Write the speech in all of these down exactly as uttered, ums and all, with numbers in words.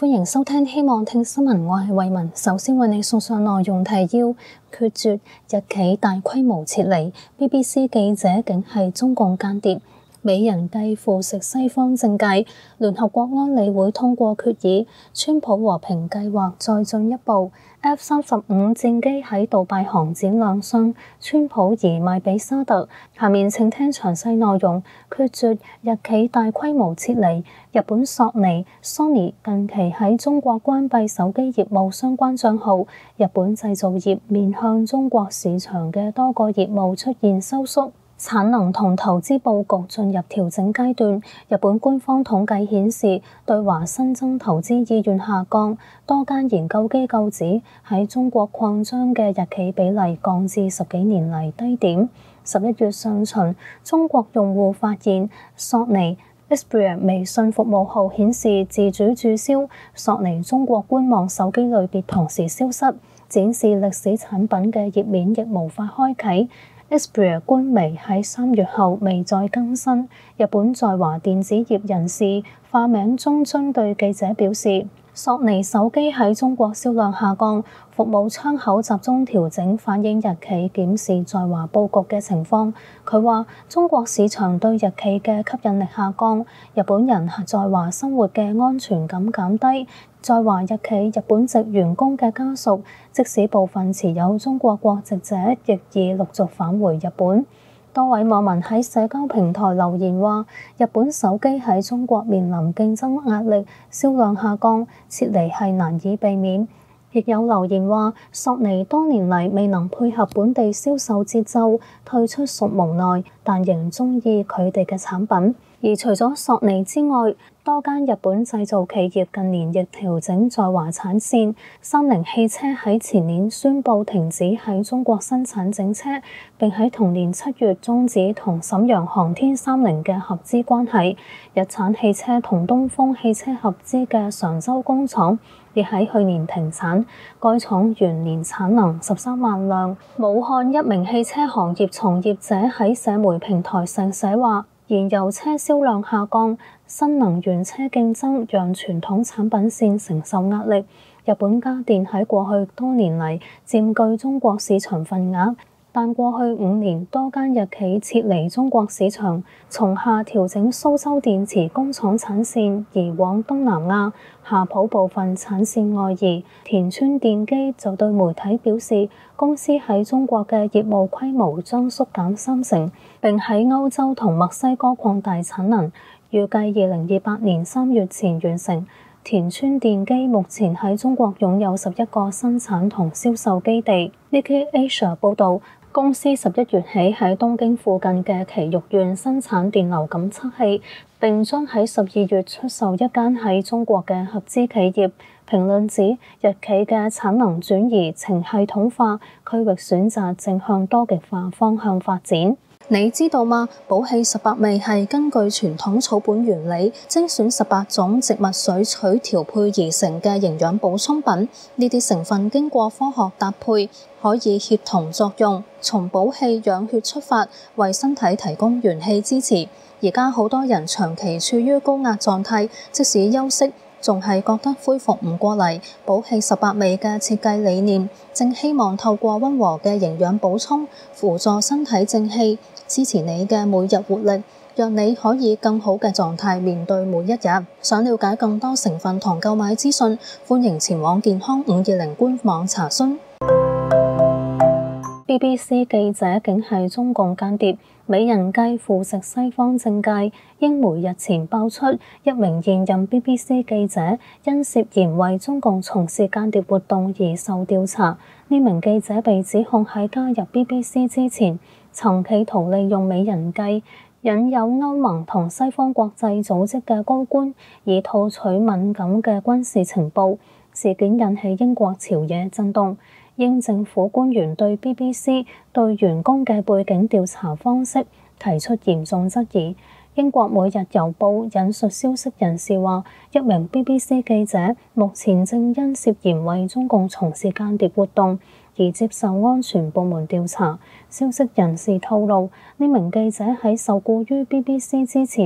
歡迎收聽希望聽新聞，我係慧雯。首先為你送上內容提要：決絕，日企大規模撤離 ，B B C 記者竟係中共間諜，美人計腐蝕西方政界，聯合國安理會通過決議，川普和平計劃再進一步。F 三十五戰機喺杜拜航展亮相，川普移賣俾沙特。下面請聽詳細內容。決絕，日企大規模撤離。日本索尼 Sony 近期喺中國關閉手機業務相關帳號，日本製造業面向中國市場嘅多個業務出現收縮。產能同投資佈局進入調整階段。日本官方統計顯示，對華新增投資意願下降。多間研究機構指，喺中國擴張嘅日企比例降至十幾年嚟低點。十一月上旬，中國用戶發現索尼 Xperia 微信服務號顯示自主註銷，索尼中國官網手機類別同時消失，展示歷史產品嘅頁面亦無法開啟。Xperia 官微喺三月後未再更新。日本在華電子業人士化名中津對記者表示，索尼手機喺中國銷量下降，服務窗口集中調整，反映日企檢視在華佈局嘅情況。佢話：中國市場對日企嘅吸引力下降，日本人在華生活嘅安全感減低。在華日企日本籍員工嘅家屬，即使部分持有中國國籍者，亦已陸續返回日本。多位網民喺社交平台留言話：日本手機喺中國面臨競爭壓力，銷量下降，撤離係難以避免。亦有留言話：索尼多年嚟未能配合本地銷售節奏，退出屬無奈，但仍鍾意佢哋嘅產品。而除咗索尼之外，多間日本製造企業近年亦調整在華產線。三菱汽車喺前年宣布停止喺中國生產整車，並喺同年七月終止同瀋陽航天三菱嘅合資關係。日產汽車同東風汽車合資嘅常州工廠亦喺去年停產，該廠原年產能十三萬輛。武漢一名汽車行業從業者喺社媒平台上寫話：燃油車銷量下降，新能源車競爭讓傳統產品線承受壓力。日本家電喺過去多年嚟佔據中國市場份額，但過去五年多間日企撤離中國市場，松下調整蘇州電池工廠產線移往東南亞，夏普部分產線外移。田村電機就對媒體表示，公司喺中國嘅業務規模將縮減三成，並喺歐洲同墨西哥擴大產能，預計二零二八年三月前完成。田村電機目前喺中國擁有十一個生產同銷售基地。Nikkei Asia 報導，公司十一月起喺東京附近嘅埼玉縣生產電流感測器，並將喺十二月出售一間喺中國嘅合資企業。評論指，日企嘅產能轉移呈系統化，區域選擇正向多極化方向發展。你知道嗎？寶氣十八味係根據傳統草本原理，精選十八種植物水取調配而成嘅營養補充品。呢啲成分經過科學搭配，可以協同作用，從補氣養血出發，為身體提供元氣支持。而家好多人長期處於高壓狀態，即使休息，仲係覺得恢復唔過嚟。寶氣十八味嘅設計理念，正希望透過溫和嘅營養補充，輔助身體正氣，支持你嘅每日活力，讓你可以更好嘅狀態面對每一日。想了解更多成分同購買資訊，歡迎前往健康五二零官網查詢。B B C 記者竟係中共間諜，美人計腐蝕西方政界。英媒日前爆出一名現任 B B C 記者因涉嫌為中共從事間諜活動而受調查。呢名記者被指控喺加入 B B C 之前，曾企圖利用美人計引誘歐盟同西方國際組織嘅高官，以套取敏感嘅軍事情報。事件引起英國朝野震動。英政府官員對 B B C 對員工嘅背景調查方式提出嚴重質疑。英國每日郵報引述消息人士話，一名 B B C 記者目前正因涉嫌為中共從事間諜活動而接受安全部門調查。消息人士透露，呢名記者喺受僱於 B B C 之前，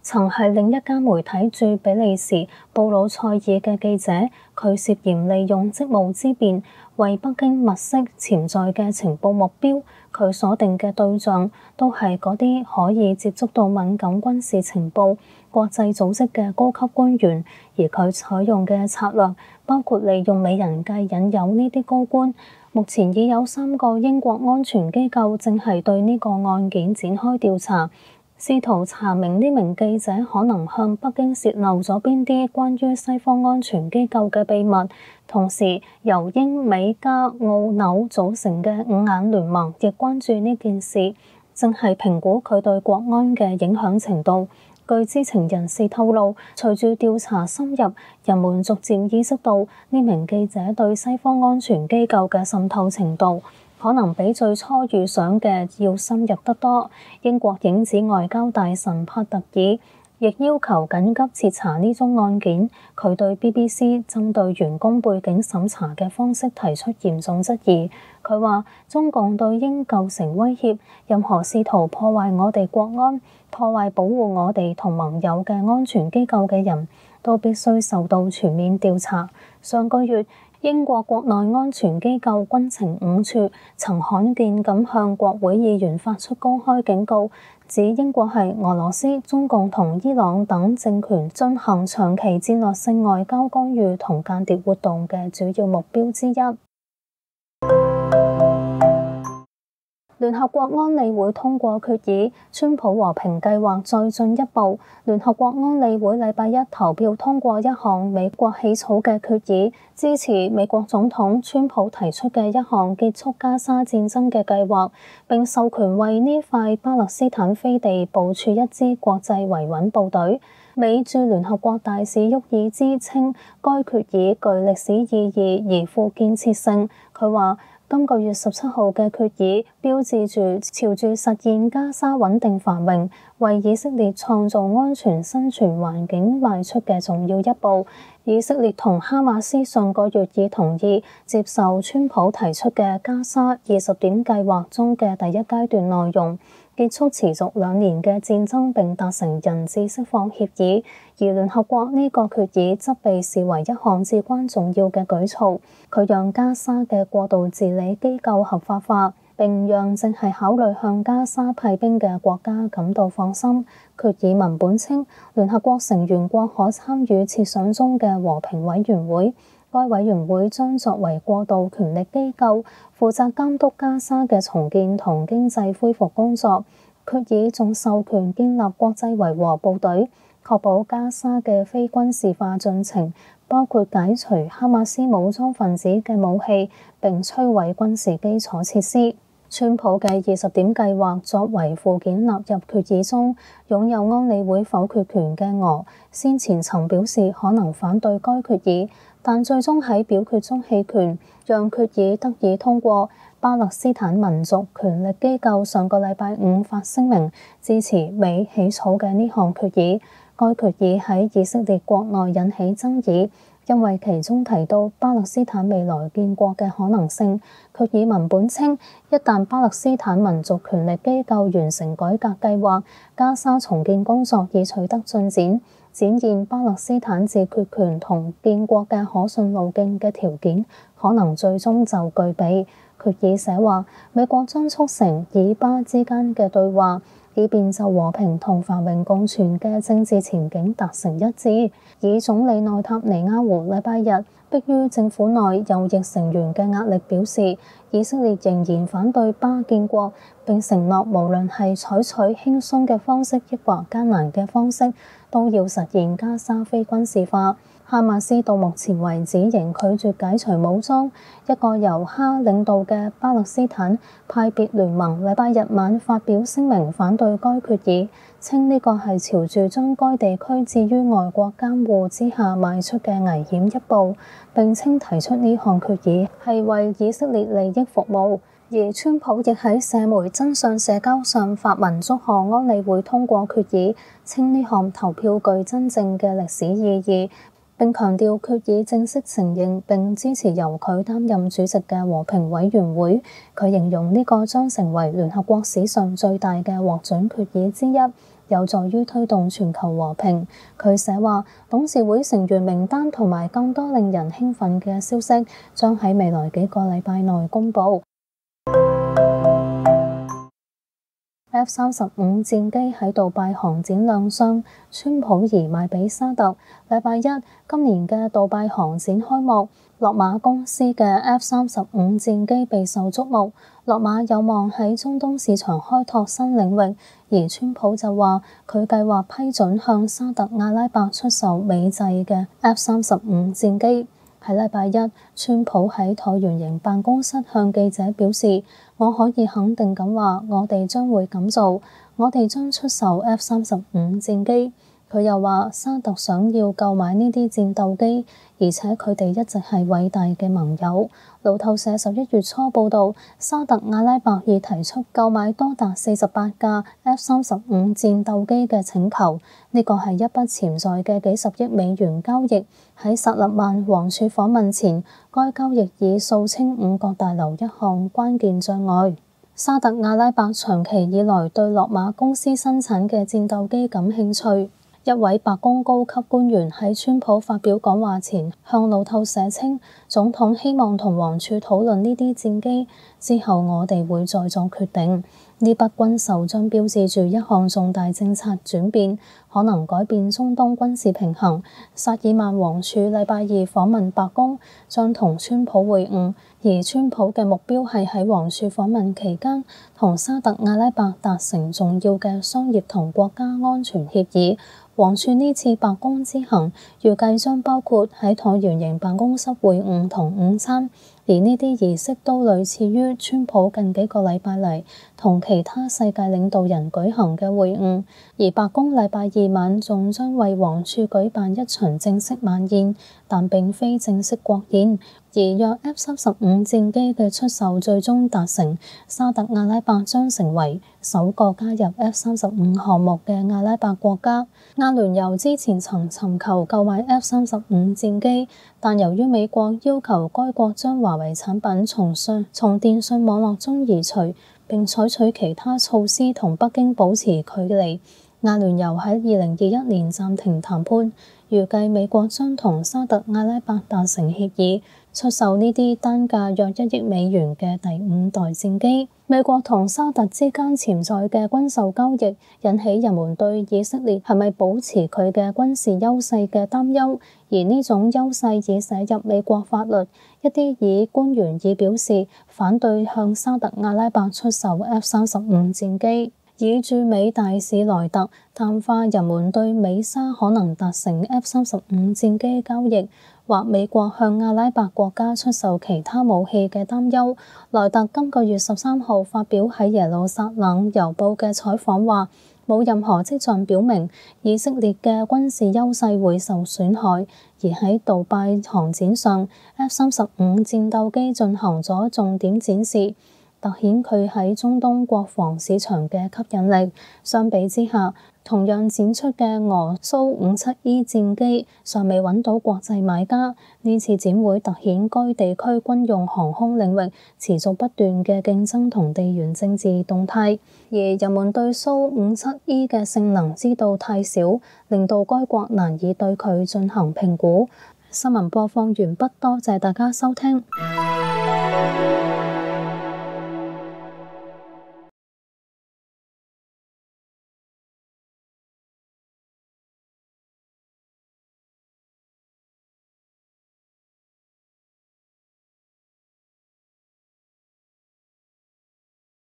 曾係另一間媒體駐比利時布魯塞爾嘅記者，佢涉嫌利用職務之便為北京物色潛在嘅情報目標。佢鎖定嘅對象都係嗰啲可以接觸到敏感軍事情報、國際組織嘅高級官員，而佢採用嘅策略包括利用美人計引誘呢啲高官。目前已有三個英國安全機構正係對呢個案件展開調查，試圖查明呢名記者可能向北京洩漏咗邊啲關於西方安全機構嘅秘密。同時，由英美加澳紐組成嘅五眼聯盟亦關注呢件事，正係評估佢對國安嘅影響程度。據知情人士透露，隨住調查深入，人們逐漸意識到呢名記者對西方安全機構嘅滲透程度可能比最初預想嘅要深入得多。英國影子外交大臣帕特爾亦要求緊急徹查呢宗案件。佢對 B B C 針對員工背景審查嘅方式提出嚴重質疑。佢話中共對英構成威脅，任何試圖破壞我哋國安、破壞保護我哋同盟友嘅安全機構嘅人都必須受到全面調查。上個月，英國國內安全機構軍情五處曾罕見咁向國會議員發出公開警告，指英國係俄羅斯、中共同伊朗等政權進行長期戰略性外交干預同間諜活動嘅主要目標之一。聯合國安理會通過決議，川普和平計劃再進一步。聯合國安理會禮拜一投票通過一項美國起草嘅決議，支持美國總統川普提出嘅一項結束加沙戰爭嘅計劃，並授權為呢塊巴勒斯坦飛地部署一支國際維穩部隊。美駐聯合國大使沃爾茲稱，該決議具歷史意義而富建設性。佢話，今個月十七號嘅決議標誌住朝住實現加沙穩定繁榮、為以色列創造安全生存環境邁出嘅重要一步。以色列同哈馬斯上個月已同意接受川普提出嘅加沙二十點計劃中嘅第一階段內容，結束持續兩年嘅戰爭並達成人質釋放協議。而聯合國呢個決議則被視為一項至關重要嘅舉措，佢讓加沙嘅過渡治理機構合法化，並讓正係考慮向加沙派兵嘅國家感到放心。決議文本稱，聯合國成員國可參與設想中嘅和平委員會，該委員會將作為過渡權力機構，負責監督加沙嘅重建同經濟恢復工作。決議仲授權建立國際維和部隊，確保加沙嘅非軍事化進程，包括解除哈馬斯武裝分子嘅武器並摧毀軍事基礎設施。川普嘅二十點計劃作為附件納入決議中，擁有安理會否決權嘅俄先前曾表示可能反對該決議，但最終喺表決中棄權，讓決議得以通過。巴勒斯坦民族權力機構上個禮拜五發聲明支持美起草嘅呢項決議。該決議喺以色列國內引起爭議，因為其中提到巴勒斯坦未來建國嘅可能性。決議文本稱，一旦巴勒斯坦民族權力機構完成改革計劃，加沙重建工作已取得進展，展現巴勒斯坦自決權同建國嘅可信路徑嘅條件，可能最終就具備。決議寫話，美國將促成以巴之間嘅對話，以便就和平同繁榮共存嘅政治前景達成一致。以總理內塔尼亞胡禮拜日迫於政府內右翼成員嘅壓力表示，以色列仍然反對巴建國，並承諾無論係採取輕鬆嘅方式抑或艱難嘅方式，都要實現加沙非軍事化。哈馬斯到目前為止仍拒絕解除武裝。一個由哈領導嘅巴勒斯坦派別聯盟禮拜日晚發表聲明反對該決議，稱呢個係朝住將該地區置於外國監護之下邁出嘅危險一步，並稱提出呢項決議係為以色列利益服務。而川普亦喺社媒真相社交上發文祝賀安理會通過決議，稱呢項投票具真正嘅歷史意義，並強調決議正式承認並支持由佢擔任主席嘅和平委員會。佢形容呢個將成為聯合國史上最大嘅獲准決議之一， 有助於推動全球和平。佢寫話，董事會成員名單同埋更多令人興奮嘅消息將喺未來幾個禮拜內公佈。F 三十五戰機喺杜拜航展亮相，川普移賣俾沙特。禮拜一，今年嘅杜拜航展開幕，洛馬公司嘅 F 三十五戰機備受矚目。洛馬有望喺中東市場開拓新領域，而川普就話佢計劃批准向沙特阿拉伯出售美製嘅 F 三十五戰機。喺禮拜一，川普喺橢圓形辦公室向記者表示：我可以肯定咁話，我哋將會咁做，我哋將出售 F 三十五戰機。佢又話沙特想要購買呢啲戰鬥機，而且佢哋一直係偉大嘅盟友。路透社十一月初報導，沙特阿拉伯已提出購買多達四十八架 F 三十五戰鬥機嘅請求，呢個係一筆潛在嘅幾十億美元交易。喺薩勒曼王儲訪問前，該交易已掃清五角大樓一項關鍵障礙。沙特阿拉伯長期以來對洛馬公司生產嘅戰鬥機感興趣。一位白宮高級官員喺川普發表講話前向路透社稱，總統希望同王儲討論呢啲戰機，之後我哋會再作決定。呢筆軍售將標誌住一項重大政策轉變，可能改變中東軍事平衡。薩爾曼王儲禮拜二訪問白宮，將同川普會晤，而川普嘅目標係喺王儲訪問期間同沙特阿拉伯達成重要嘅商業同國家安全協議。王儲呢次白宮之行預計將包括喺橢圓形辦公室會晤同午餐，而呢啲儀式都類似於川普近幾個禮拜嚟同其他世界領導人舉行嘅會晤。而白宮禮拜二晚仲將為王儲舉辦一場正式晚宴，但並非正式國宴。而若 F 三十五戰機嘅出售最終達成，沙特阿拉伯將成為首個加入 F 三十五項目嘅阿拉伯國家。阿聯酋之前曾尋求購買 F 三十五戰機，但由於美國要求該國將華為產品從信從電信網絡中移除，並採取其他措施同北京保持距離，阿聯酋喺二零二一年暫停談判。預計美國將同沙特阿拉伯達成協議，出售呢啲單價約一億美元嘅第五代戰機。美國同沙特之間潛在嘅軍售交易引起人們對以色列係咪保持佢嘅軍事優勢嘅擔憂，而呢種優勢已寫入美國法律。一啲以官員已表示反對向沙特阿拉伯出售 F 三十五戰機。以駐美大使萊特淡化人們對美沙可能達成 F 三十五戰機交易，或美國向阿拉伯國家出售其他武器嘅擔憂。萊特今個月十三號發表喺耶路撒冷郵報嘅採訪話，冇任何跡象表明以色列嘅軍事優勢會受損害，而喺杜拜航展上 ，F 三十五戰鬥機進行咗重點展示，凸顯佢喺中東國防市場嘅吸引力。相比之下，同樣展出嘅俄蘇五七 E 戰機尚未揾到國際買家。呢次展會凸顯該地區軍用航空領域持續不斷嘅競爭同地緣政治動態，而人們對蘇五七 E 嘅性能知道太少，令到該國難以對佢進行評估。新聞播放完畢，多謝大家收聽。